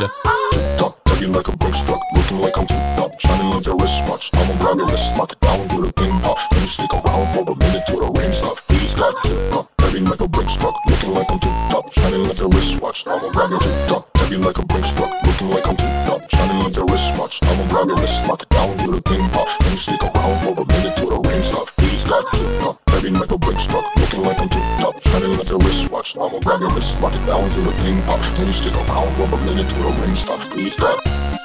Yeah. Tick-tock, tagging like a Brinks truck, looking like I'm tip-top, shining like your wristwatch. I'ma grab your wrist, lock it down to the thing pop. Then you stick around for a minute till the rain stop. Please God, tick-tock, tagging like a Brinks truck, looking like I'm tip-top, shining like your wristwatch. I'ma grab your tick-tock, tagging like a Brinks truck, looking like I'm tip-top, shining like your wristwatch. I'ma grab your wrist, lock it down to the thing pop. Then you stick around for a minute till the rain stop. Please God, tick-tock, tagging like a Brinks truck, looking like I'm tip-top, shining like your wristwatch. I'ma grab your wrist, lock it down to the thing pop. Then you stick around for a minute till the rain stop. Please God.